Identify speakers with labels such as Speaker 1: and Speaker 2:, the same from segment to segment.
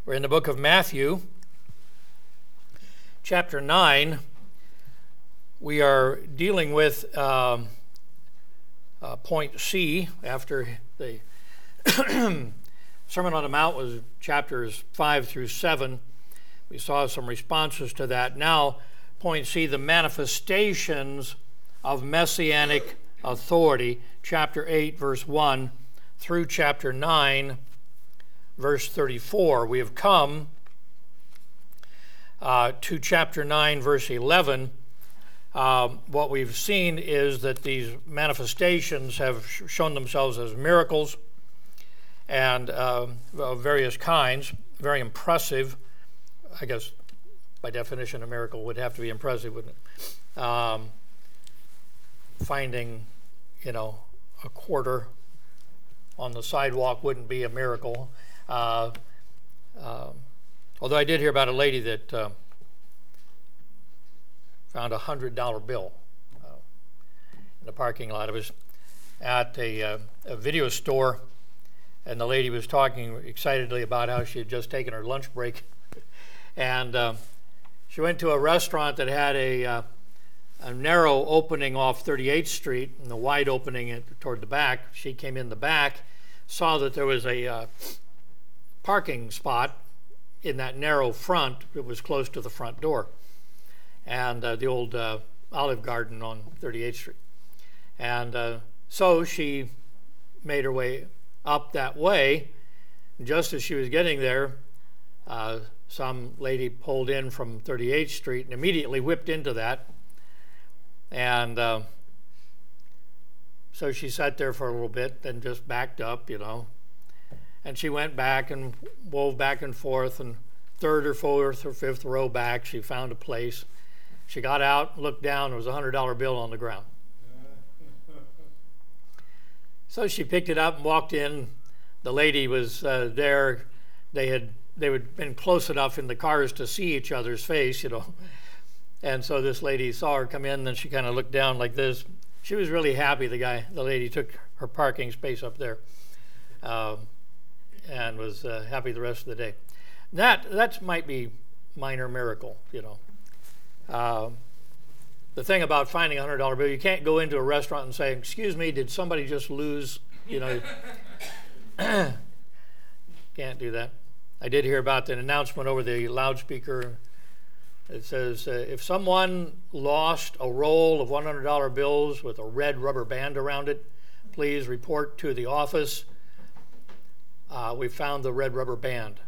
Speaker 1: We're in the book of Matthew, chapter 9. We are dealing with point C after the Sermon on the Mount was chapters 5 through 7. We saw some responses to that. Now, point C, the manifestations of messianic authority, chapter 8, verse 1 through chapter 9, verse 34. We have come to chapter 9, verse 11. What we've seen is that these manifestations have shown themselves as miracles and of various kinds, very impressive. I guess by definition a miracle would have to be impressive, wouldn't it? Finding, a quarter on the sidewalk wouldn't be a miracle. Although I did hear about a lady that found a $100 bill in the parking lot. I was at a video store, and the lady was talking excitedly about how she had just taken her lunch break. And she went to a restaurant that had a narrow opening off 38th Street and a wide opening toward the back. She came in the back, saw that there was a parking spot in that narrow front. It was close to the front door, and the old Olive Garden on 38th Street. And so she made her way up that way. Just as she was getting there, some lady pulled in from 38th Street and immediately whipped into that. And so she sat there for a little bit, then just backed up, And she went back and wove back and forth, and third or fourth or fifth row back, she found a place. She got out, looked down, there was a $100 bill on the ground. So she picked it up and walked in. The lady was there. They had been close enough in the cars to see each other's face, And so this lady saw her come in, and she kind of looked down like this. She was really happy. The lady took her parking space up there, and was happy the rest of the day. That might be minor miracle, The thing about finding a $100 bill, you can't go into a restaurant and say, "Excuse me, did somebody just lose?" Can't do that. I did hear about an announcement over the loudspeaker. It says, if someone lost a roll of $100 bills with a red rubber band around it, please report to the office. We found the red rubber band.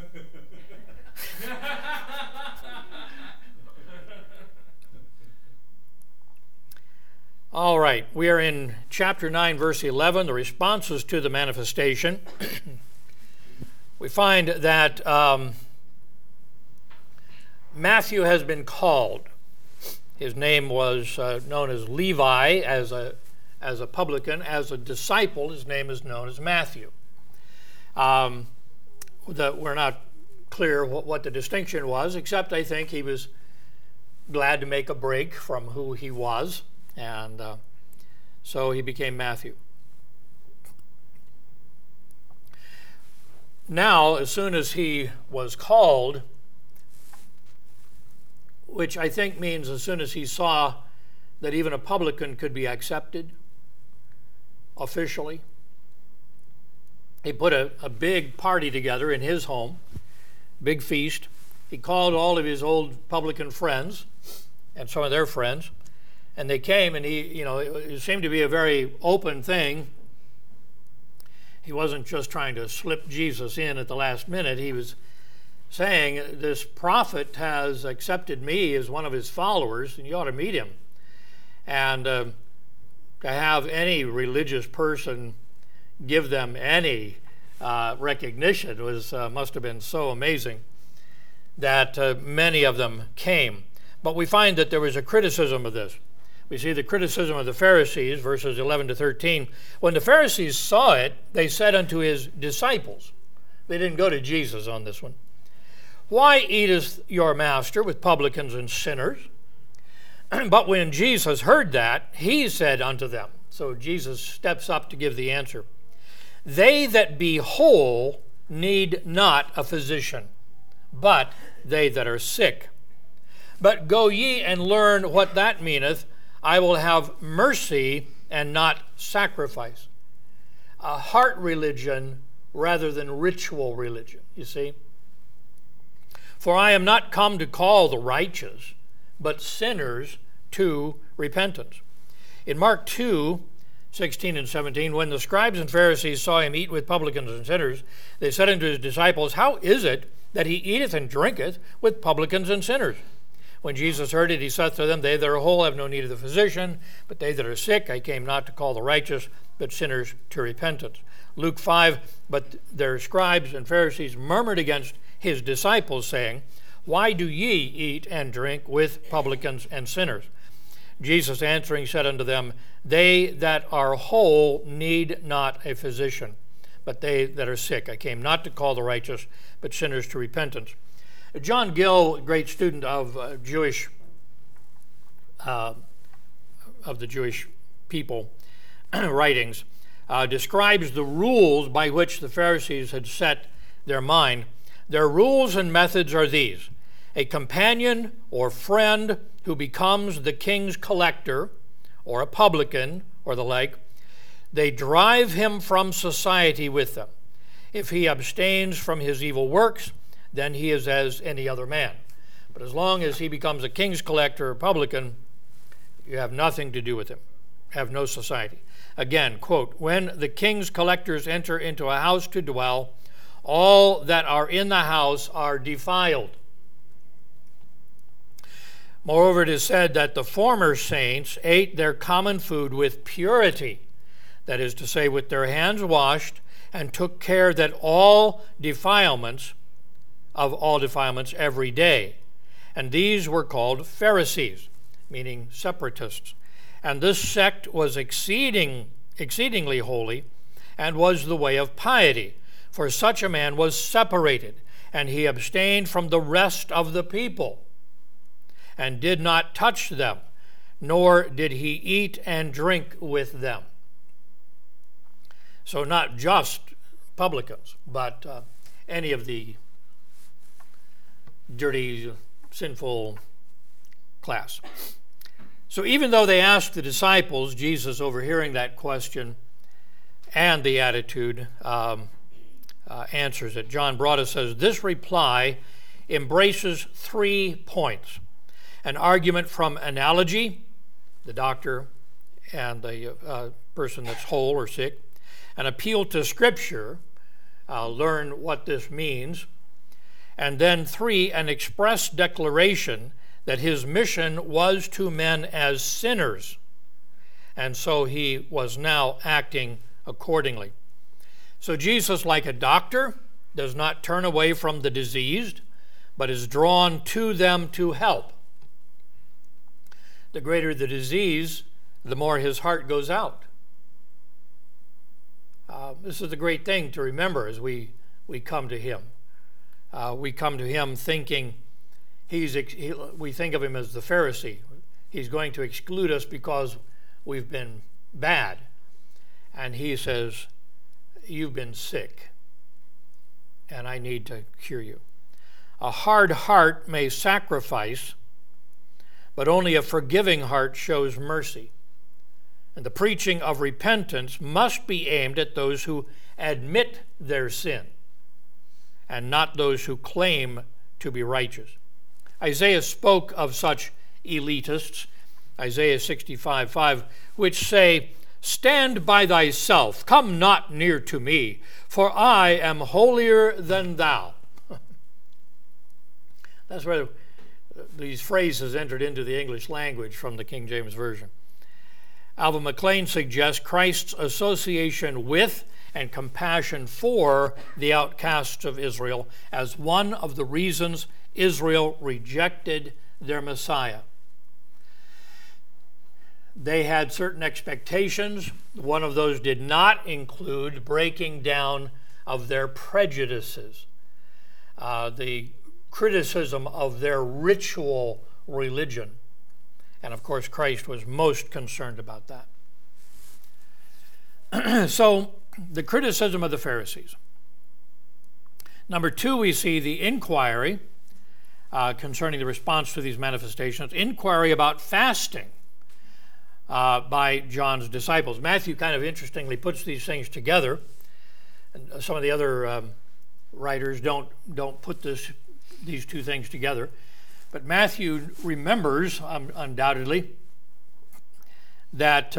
Speaker 1: All right, we are in chapter 9, verse 11, the responses to the manifestation. We find that Matthew has been called. His name was known as Levi as a publican. As a disciple, his name is known as Matthew. We're not clear what the distinction was, except I think he was glad to make a break from who he was, and so he became Matthew. Now, as soon as he was called, which I think means as soon as he saw that even a publican could be accepted officially, he put a big party together in his home, big feast. He called all of his old publican friends and some of their friends, and they came, and it seemed to be a very open thing. He wasn't just trying to slip Jesus in at the last minute. He was saying, this prophet has accepted me as one of his followers, and you ought to meet him. And to have any religious person give them any recognition must have been so amazing that many of them came. But we find that there was a criticism of this. We see the criticism of the Pharisees, verses 11 to 13. When the Pharisees saw it, they said unto his disciples, they didn't go to Jesus on this one, "Why eateth your master with publicans and sinners?" But when Jesus heard that, he said unto them, so Jesus steps up to give the answer, "They that be whole need not a physician, but they that are sick. But go ye and learn what that meaneth, I will have mercy and not sacrifice. A heart religion rather than ritual religion, you see. For I am not come to call the righteous, but sinners to repentance. In Mark 2:16 and 17, when the scribes and Pharisees saw him eat with publicans and sinners, they said unto his disciples, How is it that he eateth and drinketh with publicans and sinners? When Jesus heard it, he saith to them, They that are whole have no need of the physician, but they that are sick. I came not to call the righteous, but sinners to repentance. Luke 5, but their scribes and Pharisees murmured against his disciples, saying, Why do ye eat and drink with publicans and sinners? Jesus answering said unto them, They that are whole need not a physician, but they that are sick. I came not to call the righteous, but sinners to repentance. John Gill, a great student of the Jewish people writings, describes the rules by which the Pharisees had set their mind. Their rules and methods are these: a companion or friend who becomes the king's collector, or a publican, or the like, they drive him from society with them. If he abstains from his evil works, then he is as any other man. But as long as he becomes a king's collector or publican, you have nothing to do with him, have no society. Again, quote, When the king's collectors enter into a house to dwell, all that are in the house are defiled. Moreover, it is said that the former saints ate their common food with purity, that is to say, with their hands washed, and took care that all defilements every day. And these were called Pharisees, meaning separatists. And this sect was exceedingly holy, and was the way of piety. For such a man was separated, and he abstained from the rest of the people, and did not touch them, nor did he eat and drink with them. So not just publicans, but any of the dirty, sinful class. So even though they asked the disciples, Jesus, overhearing that question and the attitude, answers it. John Broadus says, This reply embraces 3 points: an argument from analogy, the doctor and the person that's whole or sick, an appeal to Scripture, learn what this means, and then 3, an express declaration that his mission was to men as sinners, and so he was now acting accordingly. So Jesus, like a doctor, does not turn away from the diseased, but is drawn to them to help. The greater the disease, the more his heart goes out. This is a great thing to remember as we come to him. We come to him thinking we think of him as the Pharisee. He's going to exclude us because we've been bad. And he says, You've been sick, and I need to cure you. A hard heart may sacrifice, but only a forgiving heart shows mercy. And the preaching of repentance must be aimed at those who admit their sin, and not those who claim to be righteous. Isaiah spoke of such elitists, Isaiah 65:5, which say, Stand by thyself, come not near to me, for I am holier than thou. That's where these phrases entered into the English language from the King James Version. Alva McLean suggests Christ's association with and compassion for the outcasts of Israel as one of the reasons Israel rejected their Messiah. They had certain expectations. One of those did not include breaking down of their prejudices, the criticism of their ritual religion. And of course, Christ was most concerned about that. So, the criticism of the Pharisees. Number two, we see the inquiry concerning the response to these manifestations, inquiry about fasting by John's disciples. Matthew kind of interestingly puts these things together. And some of the other writers don't put these two things together. But Matthew remembers, undoubtedly, that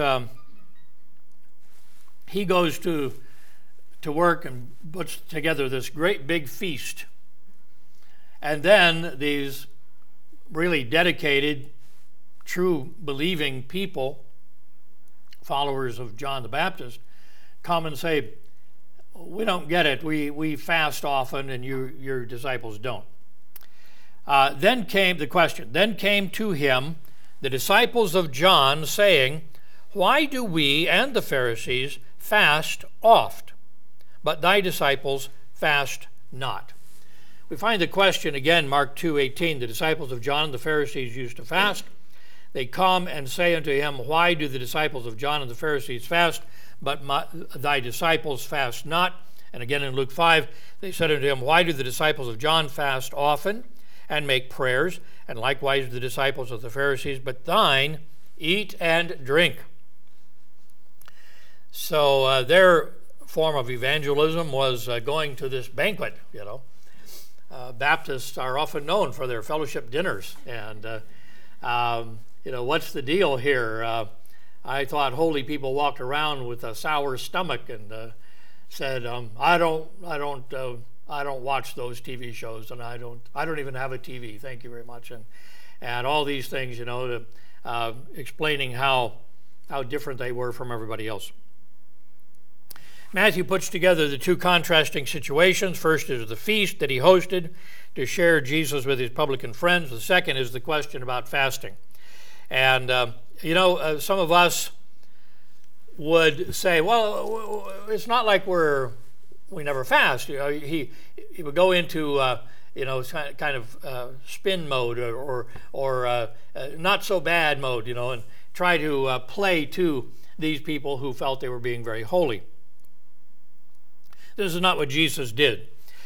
Speaker 1: he goes to work and puts together this great big feast. And then these really dedicated, true believing people, followers of John the Baptist, come and say, we don't get it. We fast often and your disciples don't. Then came the question. Then came to him the disciples of John, saying, why do we and the Pharisees fast oft, but thy disciples fast not? We find the question again, Mark 2:18. The disciples of John and the Pharisees used to fast. They come and say unto him, why do the disciples of John and the Pharisees fast, but thy disciples fast not? And again in Luke 5, they said unto him, why do the disciples of John fast often and make prayers, and likewise the disciples of the Pharisees, but thine eat and drink? So their form of evangelism was going to this banquet, Baptists are often known for their fellowship dinners. And, what's the deal here? I thought holy people walked around with a sour stomach and said, I don't watch those TV shows, and I don't even have a TV. Thank you very much. And all these things, explaining how different they were from everybody else. Matthew puts together the two contrasting situations. First is the feast that he hosted to share Jesus with his publican friends. The second is the question about fasting. And, some of us would say, well, it's not like we never fast. He would go into, kind of spin mode or not so bad mode, and try to play to these people who felt they were being very holy. This is not what Jesus did.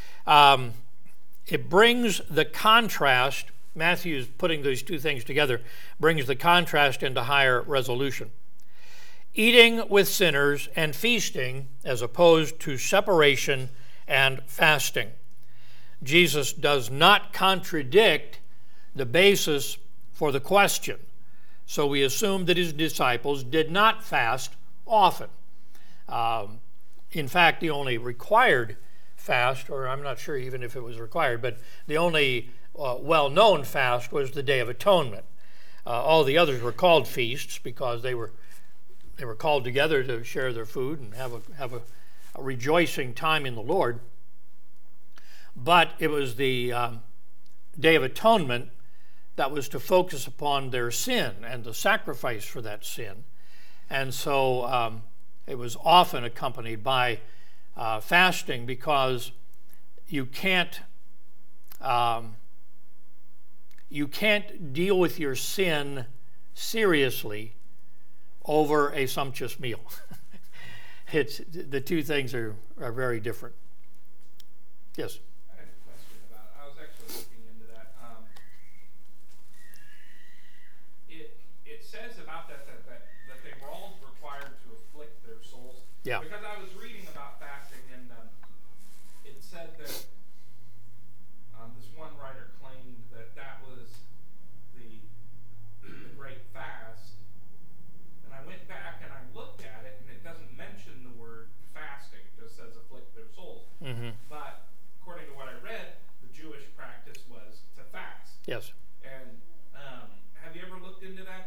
Speaker 1: It brings the contrast. Matthew's putting these two things together, brings the contrast into higher resolution. Eating with sinners and feasting as opposed to separation and fasting. Jesus does not contradict the basis for the question. So we assume that his disciples did not fast often. In fact, the only required fast, or I'm not sure even if it was required, but the only well-known fast was the Day of Atonement. All the others were called feasts because they were called together to share their food and have a rejoicing time in the Lord. But it was the Day of Atonement that was to focus upon their sin and the sacrifice for that sin. And so it was often accompanied by fasting because you can't deal with your sin seriously over a sumptuous meal. The two things are very different. Yes?
Speaker 2: I had a question about it. I was actually looking into that. It says about that they were all required to afflict their souls.
Speaker 1: Yeah.
Speaker 2: Because I was reading about fasting, and it said that this one writer claimed that was the great fast. And I went back and I looked at it, and it doesn't mention the word fasting. It just says afflict their souls.
Speaker 1: Mm-hmm.
Speaker 2: But according to what I read, the Jewish practice was to fast.
Speaker 1: Yes.
Speaker 2: And have you ever looked into that?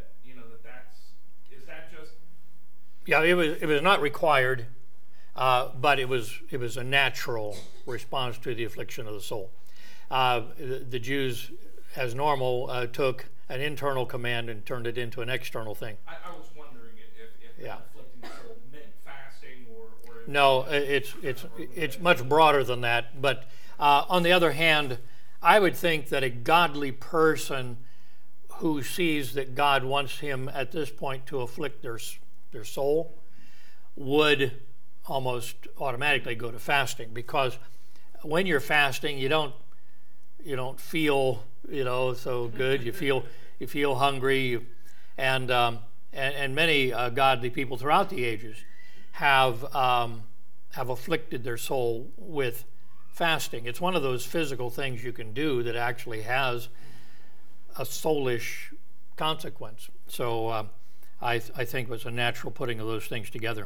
Speaker 2: Is that just?
Speaker 1: Yeah, it was not required, but it was a natural response to the affliction of the soul. The Jews, as normal, took an internal command and turned it into an external thing.
Speaker 2: I was wondering if afflicting the soul meant fasting or
Speaker 1: no, it's much broader than that. But on the other hand, I would think that a godly person who sees that God wants him at this point to afflict their soul would almost automatically go to fasting, because when you're fasting, you don't feel so good. You feel hungry, and many godly people throughout the ages have afflicted their soul with fasting. It's one of those physical things you can do that actually has a soulish consequence. So I think it was a natural putting of those things together.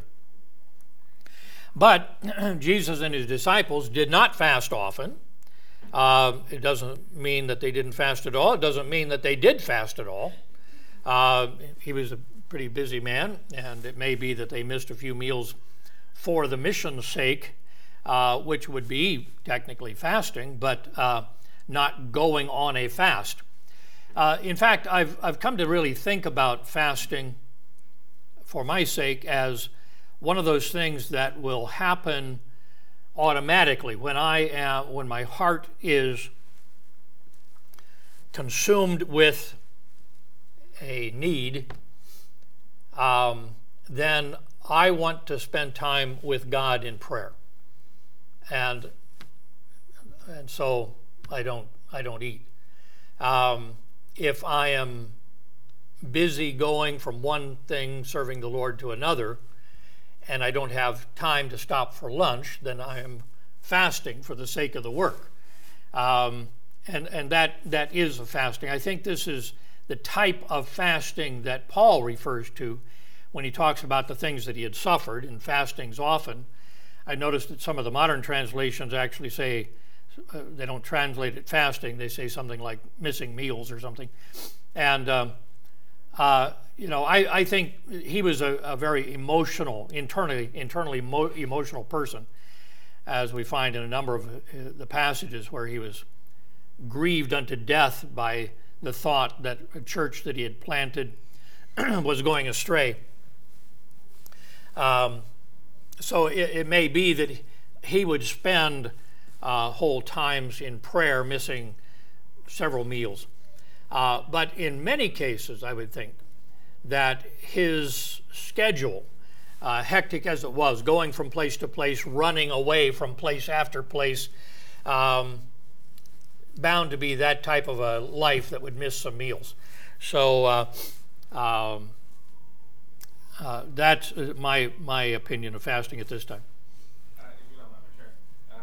Speaker 1: But Jesus and his disciples did not fast often. It doesn't mean that they didn't fast at all. It doesn't mean that they did fast at all. He was a pretty busy man, and it may be that they missed a few meals for the mission's sake, which would be technically fasting, but not going on a fast. In fact, I've come to really think about fasting for my sake as one of those things that will happen automatically when my heart is consumed with a need. Then I want to spend time with God in prayer, and so I don't eat. If I am busy going from one thing, serving the Lord, to another, and I don't have time to stop for lunch, then I am fasting for the sake of the work. And that is a fasting. I think this is the type of fasting that Paul refers to when he talks about the things that he had suffered in fastings often. I noticed that some of the modern translations actually say, they don't translate it fasting, they say something like missing meals or something. And I think he was a very emotional, internally emotional person, as we find in a number of the passages where he was grieved unto death by the thought that a church that he had planted was going astray. So it may be that he would spend whole times in prayer, missing several meals. But in many cases, I would think that his schedule, hectic as it was, going from place to place, running away from place after place, bound to be that type of a life that would miss some meals. So that's my opinion of fasting at this time.
Speaker 2: If you don't mind, sure.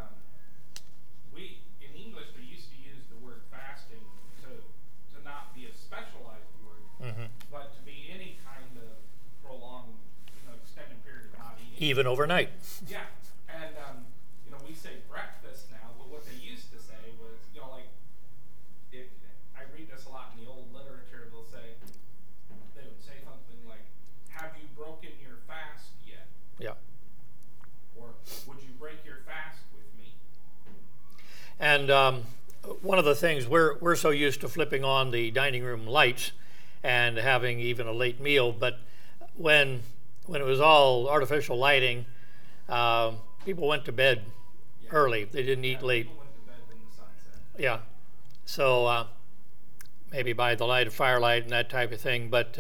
Speaker 2: We in English we used to use the word fasting to not be a specialized word, but to be any kind of prolonged, extended period of not eating.
Speaker 1: Even overnight.
Speaker 2: Yeah, and we say breakfast now, but what they used to say was, if I read this a lot in the old literature, they would say something like, "Have you broken your fast yet?"
Speaker 1: Yeah.
Speaker 2: Or, "Would you break your fast with me?"
Speaker 1: And one of the things, we're so used to flipping on the dining room lights and having even a late meal, but when it was all artificial lighting, people went to bed early. They didn't eat late.
Speaker 2: People went to bed when the sun set.
Speaker 1: Yeah. So maybe by the light of firelight and that type of thing, but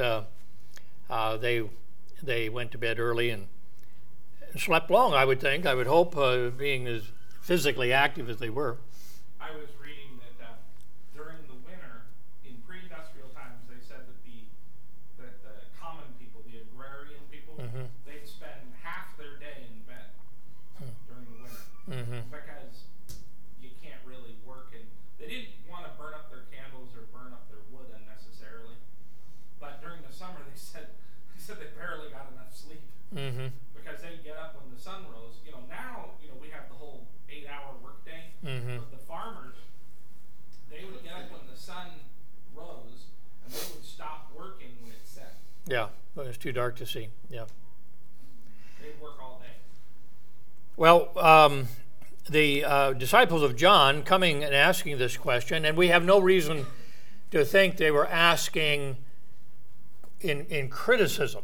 Speaker 1: they went to bed early and slept long, I would think. I would hope, being as physically active as they were.
Speaker 2: I was reading that during the winter, in pre-industrial times, they said that the common people, the agrarian people, they'd spend half their day in bed during the winter because you can't really work, and they didn't want to burn up their candles or burn up their wood unnecessarily. But during the summer, they said they barely got enough sleep because they'd get up when the sun rose. Now we have the whole 8-hour workday. But the farmers, they would get up when the sun rose, and they would stop working when it set.
Speaker 1: Yeah, when it's too dark to see. Yeah.
Speaker 2: They'd work all day.
Speaker 1: Well, the disciples of John coming and asking this question, and we have no reason to think they were asking in criticism.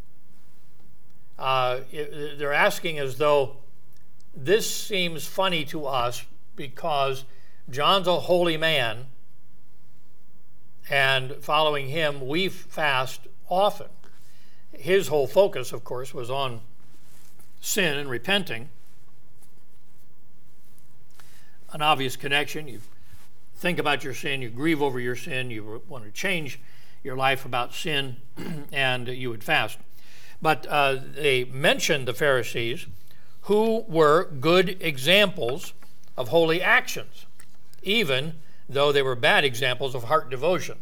Speaker 1: They're asking as though this seems funny to us because John's a holy man, and following him, we fast often. His whole focus, of course, was on sin and repenting. an obvious connection. You think about your sin, you grieve over your sin, you want to change your life about sin, and you would fast. But they mentioned the Pharisees, who were good examples of holy actions, even though they were bad examples of heart devotion.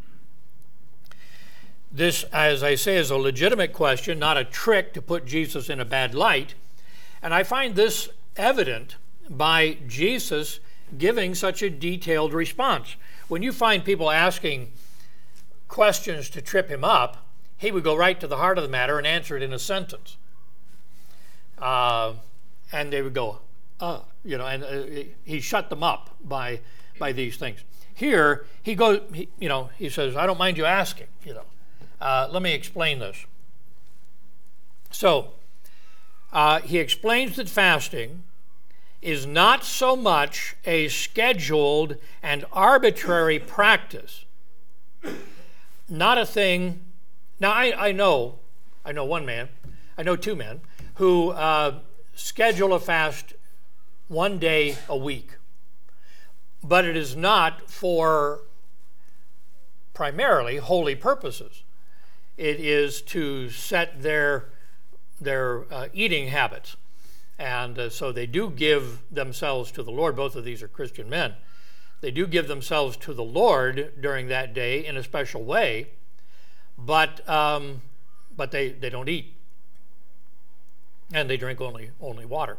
Speaker 1: This, as I say, is a legitimate question, not a trick to put Jesus in a bad light. And I find this evident by Jesus giving such a detailed response. When you find people asking questions to trip him up, he would go right to the heart of the matter and answer it in a sentence. And they would go, and he shut them up by these things. Here, he goes, he says, I don't mind you asking, let me explain this. So, he explains that fasting is not so much a scheduled and arbitrary practice, not a thing. Now, I know one man, I know two men, who schedule a fast one day a week, but it is not for primarily holy purposes. It is to set their eating habits. And so they do give themselves to the Lord. Both of these are Christian men. They do give themselves to the Lord during that day in a special way, but they don't eat. And they drink only water.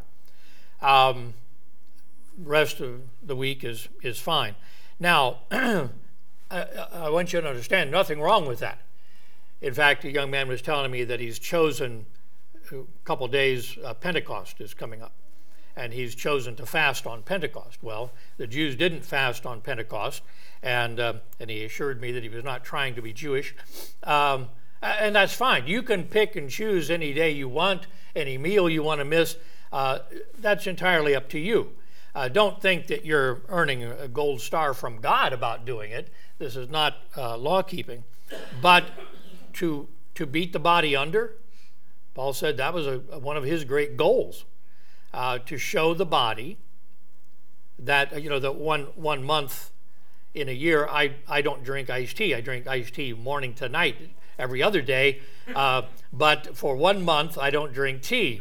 Speaker 1: Rest of the week is fine. Now, I want you to understand, nothing wrong with that. In fact, a young man was telling me that he's chosen a couple days, Pentecost is coming up, and he's chosen to fast on Pentecost. Well, the Jews didn't fast on Pentecost, and he assured me that he was not trying to be Jewish. And that's fine. You can pick and choose any day you want, any meal you want to miss. That's entirely up to you. Don't think that you're earning a gold star from God about doing it. This is not law keeping. But to beat the body under, Paul said that was one of his great goals, to show the body that, that one month in a year, I don't drink iced tea. I drink iced tea morning to night every other day, but for 1 month, I don't drink tea.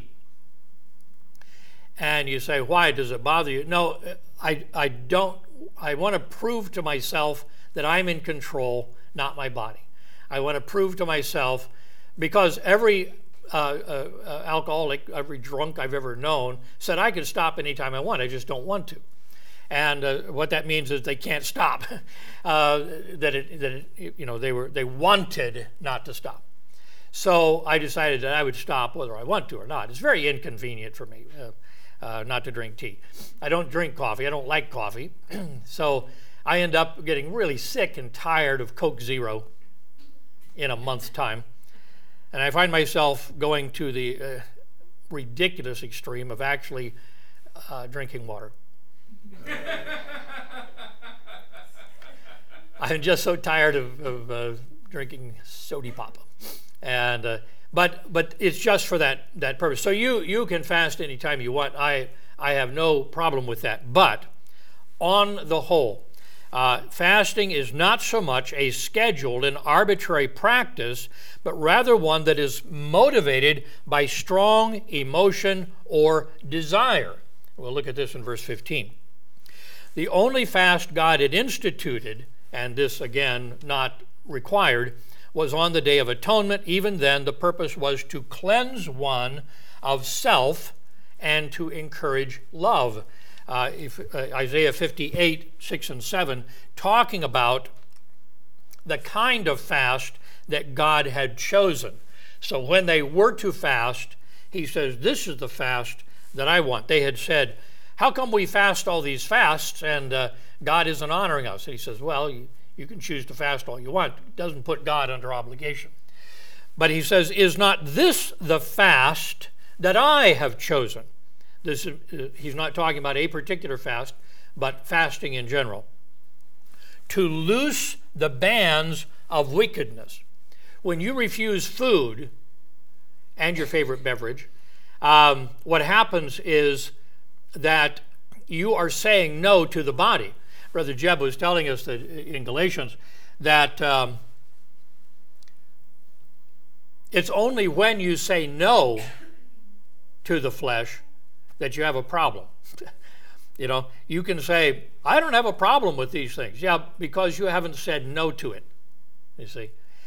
Speaker 1: And you say, why does it bother you? No, I don't. I want to prove to myself that I'm in control, not my body. I want to prove to myself, because every alcoholic, every drunk I've ever known said I can stop anytime I want. I just don't want to. And what that means is they can't stop. They wanted not to stop. So I decided that I would stop whether I want to or not. It's very inconvenient for me not to drink tea. I don't drink coffee. I don't like coffee. So I end up getting really sick and tired of Coke Zero in a month's time. And I find myself going to the ridiculous extreme of actually drinking water. I'm just so tired of drinking sody pop. And but it's just for that purpose. So you can fast anytime you want. I have no problem with that. But on the whole, fasting is not so much a scheduled and arbitrary practice, but rather one that is motivated by strong emotion or desire. We'll look at this in verse 15. The only fast God had instituted, and this again not required, was on the Day of Atonement. Even then, the purpose was to cleanse one of self and to encourage love. Isaiah 58, 6 and 7, talking about the kind of fast that God had chosen. So when they were to fast, he says, this is the fast that I want. They had said, how come we fast all these fasts and God isn't honoring us? And he says, well, you can choose to fast all you want. It doesn't put God under obligation. But he says, is not this the fast that I have chosen? This he's not talking about a particular fast, but fasting in general. To loose the bands of wickedness. When you refuse food and your favorite beverage, what happens is that you are saying no to the body. Brother Jeb was telling us that in Galatians that it's only when you say no to the flesh that you have a problem. You know, you can say, I don't have a problem with these things. Yeah, because you haven't said no to it, you see.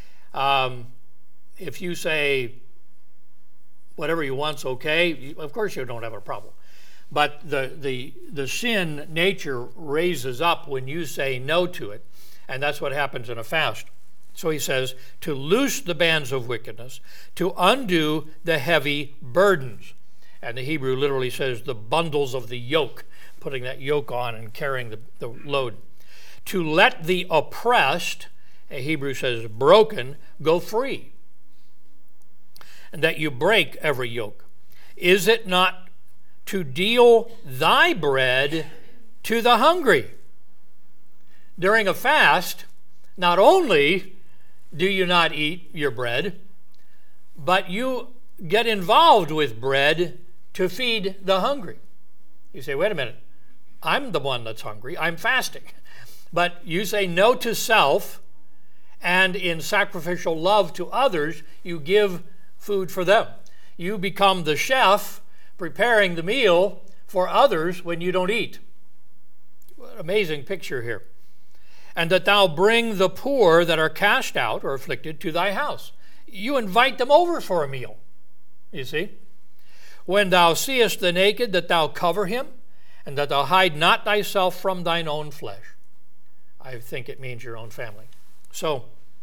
Speaker 1: If you say whatever you want's okay, of course you don't have a problem. But the sin nature raises up when you say no to it, and that's what happens in a fast. So he says, to loose the bands of wickedness, to undo the heavy burdens. And the Hebrew literally says the bundles of the yoke, putting that yoke on and carrying the load. To let the oppressed, a Hebrew says broken, go free. And that you break every yoke. Is it not to deal thy bread to the hungry? During a fast, not only do you not eat your bread, but you get involved with bread to feed the hungry. You say, wait a minute, I'm the one that's hungry, I'm fasting. But you say no to self, and in sacrificial love to others, you give food for them. You become the chef preparing the meal for others when you don't eat. What an amazing picture here. And that thou bring the poor that are cast out or afflicted to thy house. You invite them over for a meal, you see. When thou seest the naked, that thou cover him, and that thou hide not thyself from thine own flesh. I think it means your own family. So,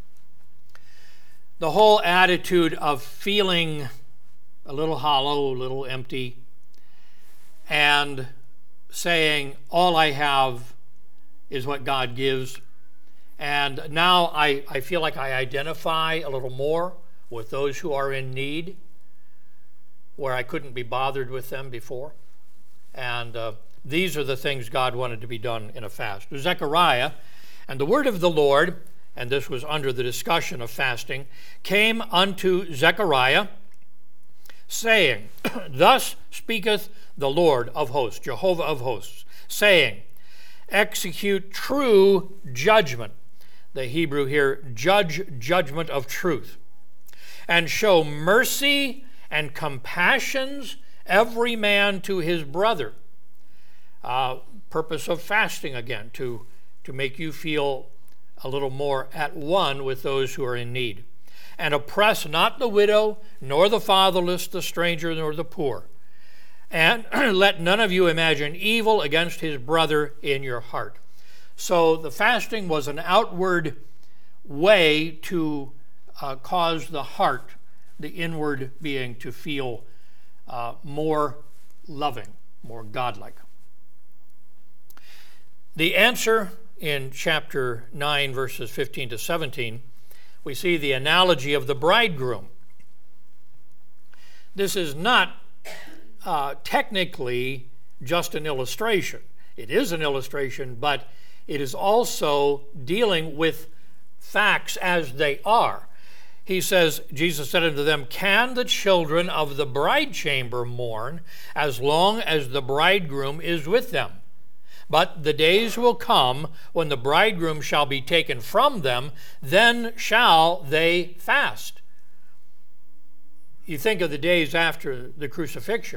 Speaker 1: the whole attitude of feeling a little hollow, a little empty, and saying, all I have is what God gives. And now I feel like I identify a little more with those who are in need, where I couldn't be bothered with them before. And these are the things God wanted to be done in a fast. Zechariah, and the word of the Lord, and this was under the discussion of fasting, came unto Zechariah, saying, Thus speaketh the Lord of hosts, Jehovah of hosts, saying, Execute true judgment. The Hebrew here, judgment of truth. And show mercy and compassions every man to his brother. Purpose of fasting again, to make you feel a little more at one with those who are in need. And oppress not the widow, nor the fatherless, the stranger, nor the poor. And let none of you imagine evil against his brother in your heart. So the fasting was an outward way to cause the heart, the inward being, to feel more loving, more godlike. The answer in chapter 9, verses 15 to 17, we see the analogy of the bridegroom. This is not technically just an illustration. It is an illustration, but it is also dealing with facts as they are. He says, Jesus said unto them, Can the children of the bride chamber mourn as long as the bridegroom is with them? But the days will come when the bridegroom shall be taken from them, then shall they fast. You think of the days after the crucifixion.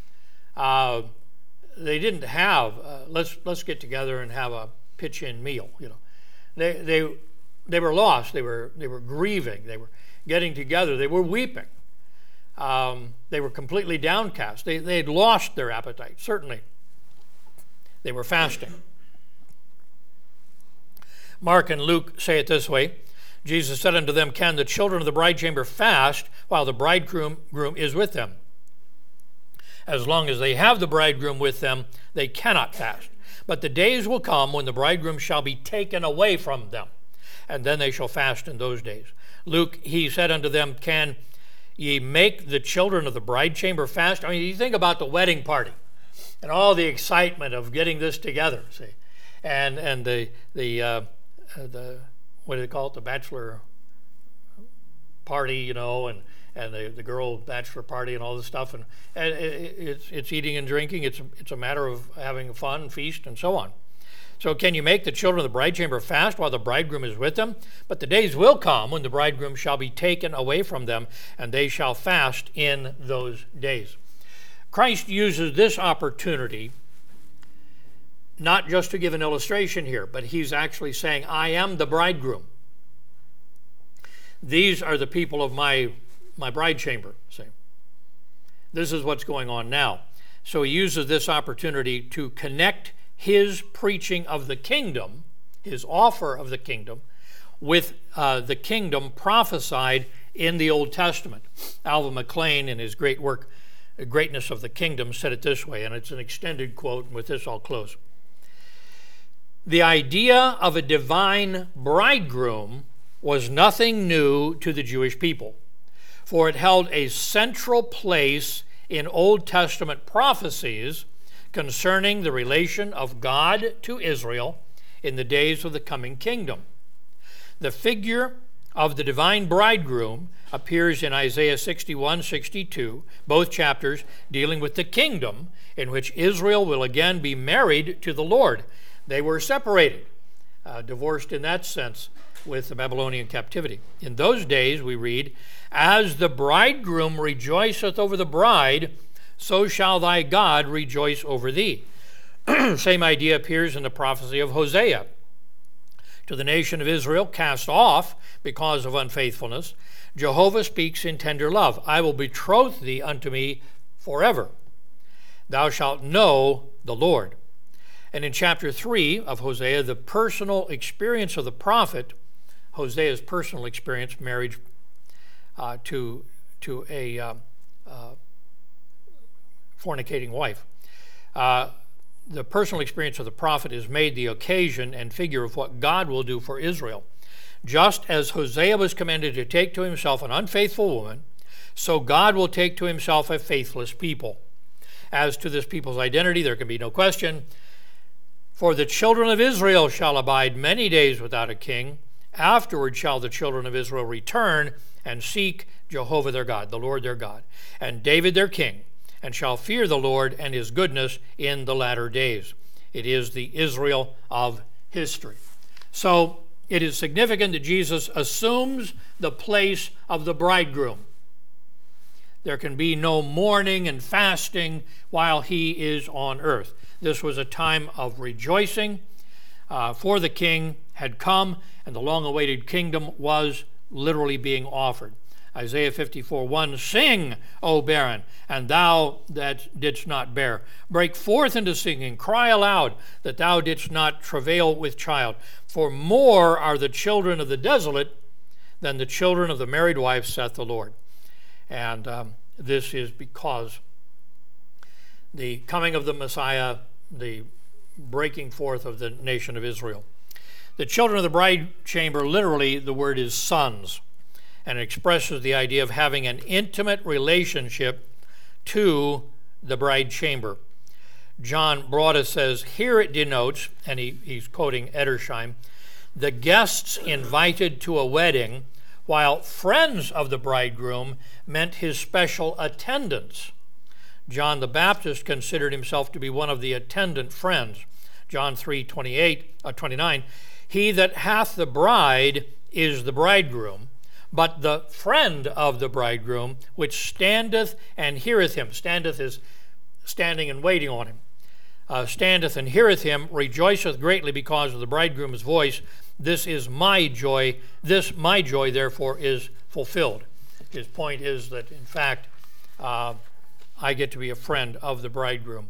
Speaker 1: They didn't have, let's get together and have a pitch-in meal. You know, they were lost. They were grieving. They were getting together. They were weeping. They were completely downcast. They had lost their appetite, certainly. They were fasting. Mark and Luke say it this way. Jesus said unto them, Can the children of the bride chamber fast while the bridegroom is with them? As long as they have the bridegroom with them, they cannot fast. But the days will come when the bridegroom shall be taken away from them, and then they shall fast in those days. Luke, he said unto them, Can ye make the children of the bride chamber fast? I mean, you think about the wedding party and all the excitement of getting this together, see, and the what do they call it, the bachelor party, you know, and the girl bachelor party and all this stuff, and it's eating and drinking. It's a matter of having fun, feast, and so on. So can you make the children of the bride chamber fast while the bridegroom is with them? But the days will come when the bridegroom shall be taken away from them, and they shall fast in those days. Christ uses this opportunity not just to give an illustration here, but he's actually saying, I am the bridegroom. These are the people of my bride chamber. See? This is what's going on now. So he uses this opportunity to connect his preaching of the kingdom, his offer of the kingdom, with the kingdom prophesied in the Old Testament. Alvin McLean, in his great work, The Greatness of the Kingdom, said it this way, and it's an extended quote, and with this I'll close. The idea of a divine bridegroom was nothing new to the Jewish people, for it held a central place in Old Testament prophecies concerning the relation of God to Israel in the days of the coming kingdom. The figure of the divine bridegroom appears in Isaiah 61-62, both chapters dealing with the kingdom in which Israel will again be married to the Lord. They were separated, divorced in that sense with the Babylonian captivity. In those days, we read, as the bridegroom rejoiceth over the bride, so shall thy God rejoice over thee. Same idea appears in the prophecy of Hosea. To the nation of Israel cast off because of unfaithfulness, Jehovah speaks in tender love. I will betroth thee unto me forever. Thou shalt know the Lord. And in chapter 3 of Hosea, the personal experience of the prophet, Hosea's personal experience, marriage to a fornicating wife. The personal experience of the prophet is made the occasion and figure of what God will do for Israel. Just as Hosea was commanded to take to himself an unfaithful woman, so God will take to himself a faithless people. As to this people's identity, there can be no question. For the children of Israel shall abide many days without a king. Afterward shall the children of Israel return and seek Jehovah their God, the Lord their God, and David their king, and shall fear the Lord and his goodness in the latter days. It is the Israel of history. So it is significant that Jesus assumes the place of the bridegroom. There can be no mourning and fasting while he is on earth. This was a time of rejoicing, for the king had come, and the long-awaited kingdom was literally being offered. Isaiah 54:1, sing, O barren, and thou that didst not bear. Break forth into singing, cry aloud, that thou didst not travail with child. For more are the children of the desolate than the children of the married wife, saith the Lord. And this is because the coming of the Messiah, the breaking forth of the nation of Israel. The children of the bride chamber, literally, the word is sons, and it expresses the idea of having an intimate relationship to the bride chamber. John Broadus says, here it denotes, and he's quoting Edersheim, the guests invited to a wedding, while friends of the bridegroom meant his special attendants. John the Baptist considered himself to be one of the attendant friends. John 3:29, he that hath the bride is the bridegroom, but the friend of the bridegroom, which standeth and heareth him. Standeth is standing and waiting on him. Standeth and heareth him, rejoiceth greatly because of the bridegroom's voice. This is my joy. This my joy, therefore, is fulfilled. His point is that, in fact, I get to be a friend of the bridegroom.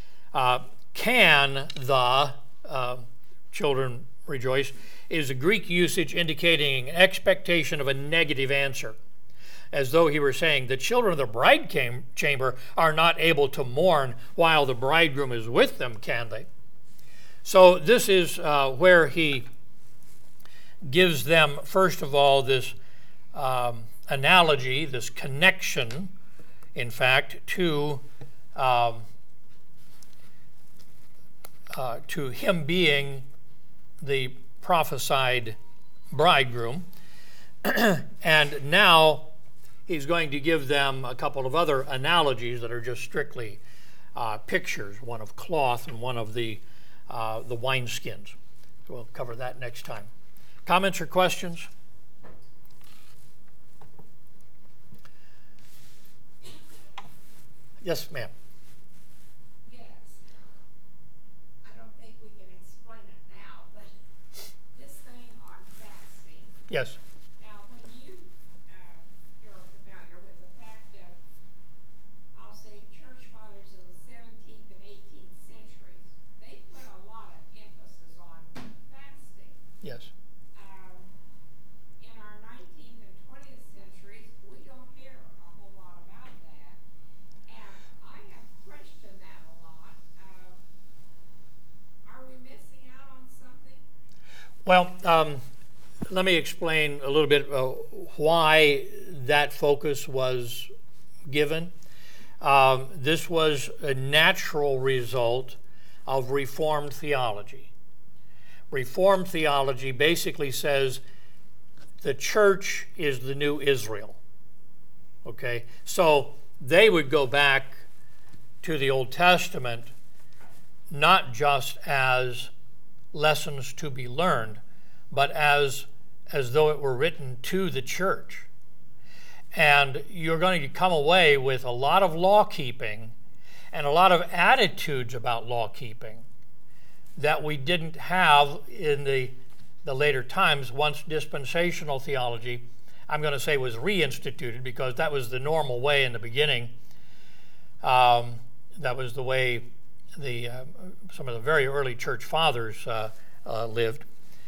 Speaker 1: Can the children rejoice is a Greek usage indicating an expectation of a negative answer, as though he were saying the children of the bride chamber are not able to mourn while the bridegroom is with them, can they? So this is where he gives them, first of all, this analogy, this connection, in fact, to him being the prophesied bridegroom. And now he's going to give them a couple of other analogies that are just strictly pictures, one of cloth and one of the wineskins. So we'll cover that next time. Comments or questions? Yes, ma'am.
Speaker 3: Yes. I don't think we can explain it now, but this thing on fasting.
Speaker 1: Yes.
Speaker 3: Now, when you're familiar with the fact of, I'll say, church fathers of the 17th and 18th centuries, they put a lot of emphasis on fasting.
Speaker 1: Yes.
Speaker 3: In our 19th and 20th centuries, we don't hear a whole lot about that. And I have questioned that a lot. Are we missing out on something?
Speaker 1: Well, let me explain a little bit why that focus was given. This was a natural result of Reformed theology. Reformed theology basically says the church is the new Israel. Okay? So they would go back to the Old Testament not just as lessons to be learned, but as though it were written to the church. And you're going to come away with a lot of law keeping and a lot of attitudes about law keeping that we didn't have in the later times once dispensational theology, I'm going to say, was reinstituted, because that was the normal way in the beginning. That was the way some of the very early church fathers lived.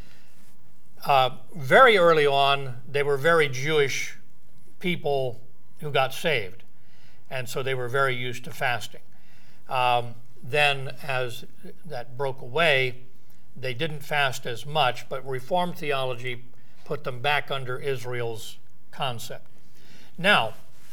Speaker 1: Very early on, they were very Jewish people who got saved, and so they were very used to fasting. Then, as that broke away, they didn't fast as much, but Reformed theology put them back under Israel's concept. Now,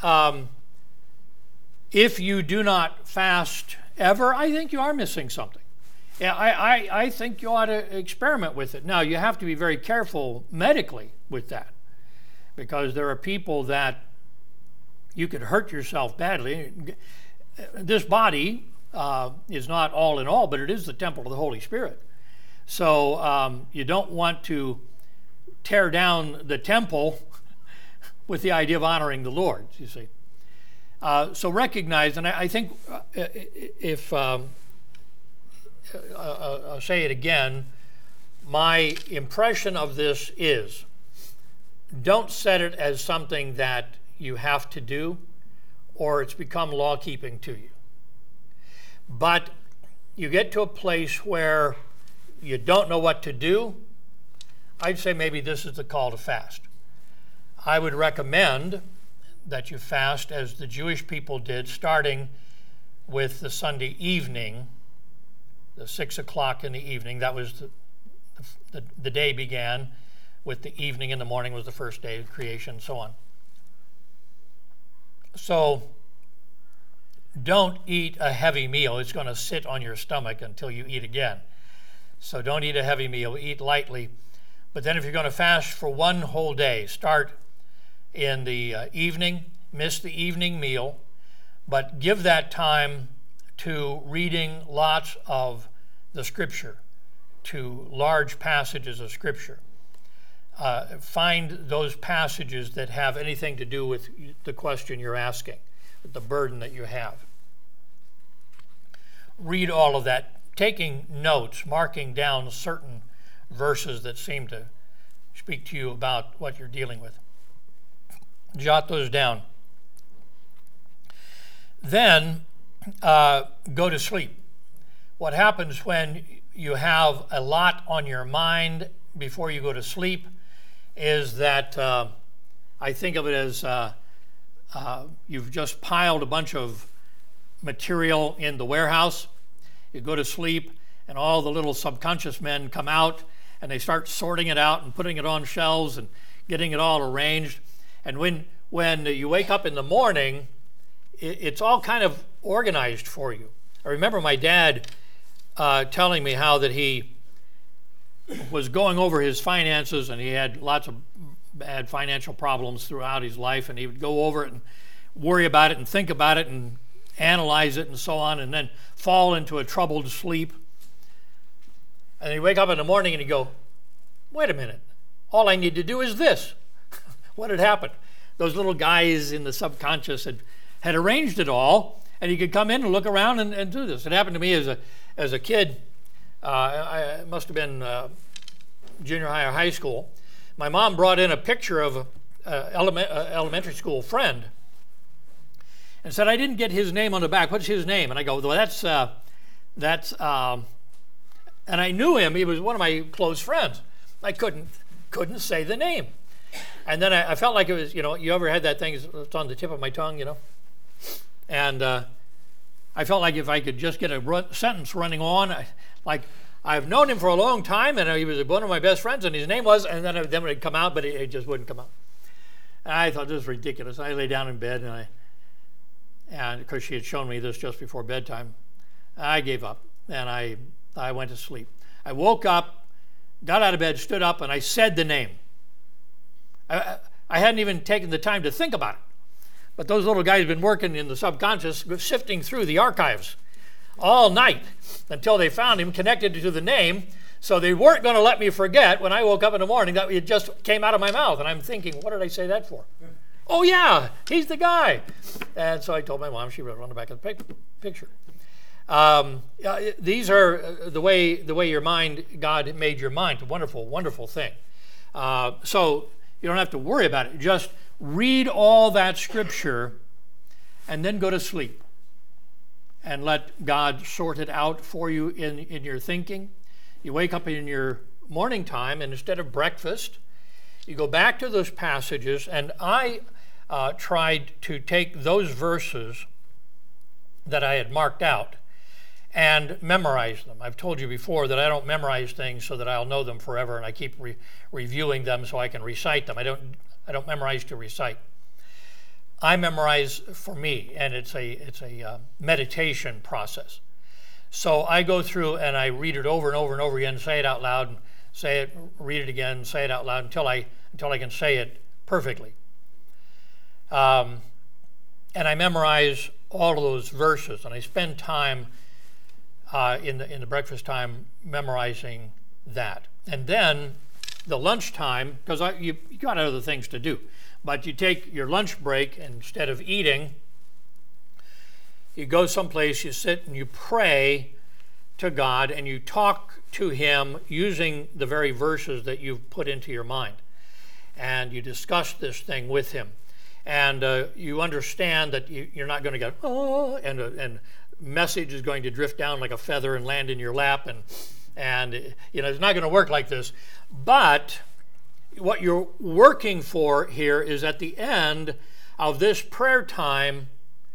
Speaker 1: if you do not fast ever, I think you are missing something. Yeah, I think you ought to experiment with it. Now, you have to be very careful medically with that, because there are people that you could hurt yourself badly. This body is not all in all, but it is the temple of the Holy Spirit. So you don't want to tear down the temple with the idea of honoring the Lord, you see. So recognize, and I think if I'll say it again, my impression of this is, don't set it as something that you have to do or it's become law-keeping to you. But you get to a place where you don't know what to do, I'd say maybe this is the call to fast. I would recommend that you fast as the Jewish people did, starting with the Sunday evening, the 6 o'clock in the evening. That was the day began with the evening, and the morning was the first day of creation, and so on. So don't eat a heavy meal. It's going to sit on your stomach until you eat again. So don't eat a heavy meal. Eat lightly. But then if you're going to fast for one whole day, start in the evening, miss the evening meal, but give that time to reading lots of the Scripture, to large passages of Scripture. Find those passages that have anything to do with the question you're asking, with the burden that you have. Read all of that, taking notes, marking down certain verses that seem to speak to you about what you're dealing with. Jot those down. Then go to sleep. What happens when you have a lot on your mind before you go to sleep is that I think of it as you've just piled a bunch of material in the warehouse. You go to sleep, and all the little subconscious men come out, and they start sorting it out and putting it on shelves and getting it all arranged. And when you wake up in the morning, it's all kind of organized for you. I remember my dad telling me how that he was going over his finances, and he had lots of bad financial problems throughout his life, and he would go over it and worry about it and think about it and analyze it and so on, and then fall into a troubled sleep. And he'd wake up in the morning and he'd go, wait a minute, all I need to do is this. What had happened? Those little guys in the subconscious had arranged it all, and he could come in and look around and do this. It happened to me as a kid. I must have been junior high or high school. My mom brought in a picture of an elementary school friend and said, I didn't get his name on the back. What's his name? And I go, well, that's and I knew him. He was one of my close friends. I couldn't say the name. And then I felt like it was, you ever had that thing, it's on the tip of my tongue, And I felt like if I could just get a sentence running on, I've known him for a long time, and he was one of my best friends, and his name was, and then it would come out, but it just wouldn't come out. And I thought this was ridiculous. I lay down in bed, and of course she had shown me this just before bedtime. I gave up, and I went to sleep. I woke up, got out of bed, stood up, and I said the name. I hadn't even taken the time to think about it. But those little guys have been working in the subconscious, sifting through the archives all night until they found him connected to the name. So they weren't going to let me forget when I woke up in the morning that it just came out of my mouth. And I'm thinking, what did I say that for? Oh, yeah, he's the guy. And so I told my mom. She wrote it on the back of the picture. These are the way your mind, God made your mind. It's a wonderful, wonderful thing. So you don't have to worry about it. Just read all that scripture and then go to sleep and let God sort it out for you in your thinking. You wake up in your morning time, and instead of breakfast, you go back to those passages, and I tried to take those verses that I had marked out and memorize them. I've told you before that I don't memorize things so that I'll know them forever, and I keep reviewing them so I can recite them. I don't memorize to recite. I memorize for me, and it's a meditation process. So I go through and I read it over and over and over again, say it out loud, say it, read it again, say it out loud until I can say it perfectly. And I memorize all of those verses, and I spend time in the breakfast time memorizing that. And then the lunchtime, because you got other things to do, but you take your lunch break, and instead of eating, you go someplace, you sit and you pray to God, and you talk to Him using the very verses that you've put into your mind. And you discuss this thing with Him. And you understand that you're not going to go, oh, and message is going to drift down like a feather and land in your lap, and it's not going to work like this. But what you're working for here is at the end of this prayer time,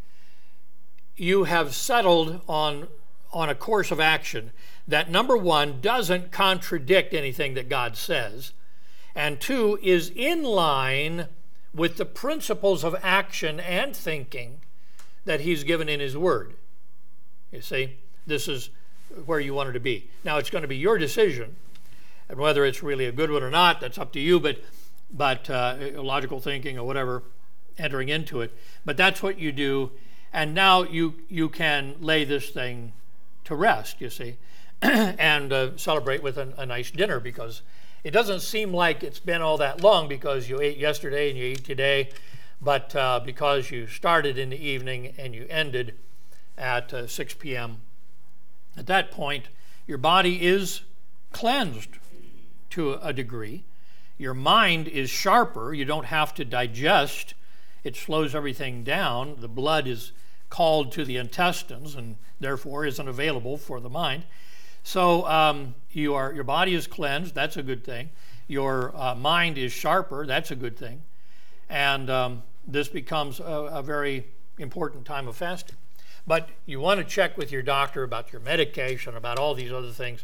Speaker 1: you have settled on a course of action that, number one, doesn't contradict anything that God says, and two, is in line with the principles of action and thinking that He's given in His Word. You see, this is where you wanted to be. Now, it's going to be your decision, and whether it's really a good one or not, that's up to you, but logical thinking or whatever, entering into it. But that's what you do, and now you can lay this thing to rest, you see, and celebrate with a nice dinner, because it doesn't seem like it's been all that long because you ate yesterday and you eat today, but because you started in the evening and you ended at 6 p.m. At that point, your body is cleansed to a degree. Your mind is sharper. You don't have to digest. It slows everything down. The blood is called to the intestines and therefore isn't available for the mind. So your body is cleansed. That's a good thing. Your mind is sharper. That's a good thing. And this becomes a very important time of fasting. But you want to check with your doctor about your medication, about all these other things.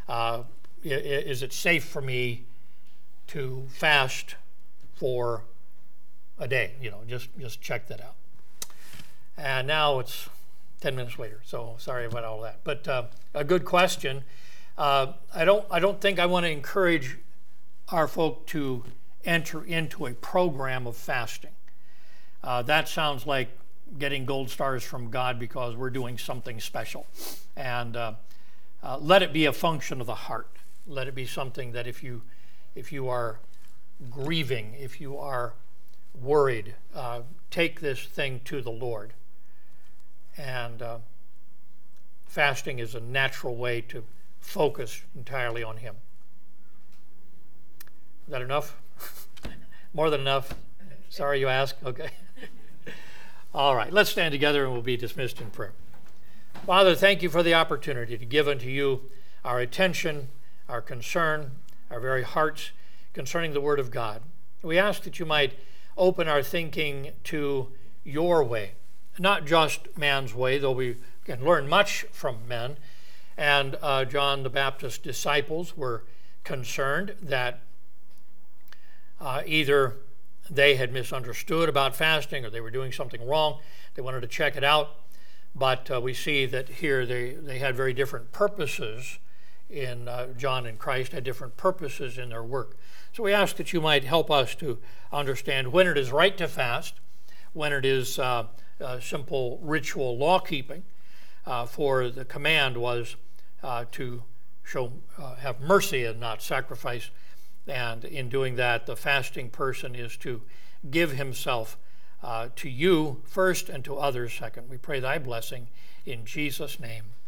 Speaker 1: Is it safe for me to fast for a day? Just check that out. And now it's 10 minutes later, so sorry about all that. But a good question. I don't think I want to encourage our folk to enter into a program of fasting. That sounds like getting gold stars from God because we're doing something special. And let it be a function of the heart. Let it be something that if you are grieving, if you are worried, take this thing to the Lord. And fasting is a natural way to focus entirely on Him. Is that enough? More than enough? Sorry you asked? Okay. All right, let's stand together and we'll be dismissed in prayer. Father, thank you for the opportunity to give unto you our attention, our concern, our very hearts concerning the Word of God. We ask that you might open our thinking to your way, not just man's way, though we can learn much from men. And John the Baptist's disciples were concerned that either they had misunderstood about fasting or they were doing something wrong. They wanted to check it out. But we see that here they had very different purposes in John and Christ had different purposes in their work. So we ask that you might help us to understand when it is right to fast, when it is simple ritual law-keeping, for the command was to have mercy and not sacrifice. And in doing that, the fasting person is to give himself to you first and to others second. We pray thy blessing in Jesus' name.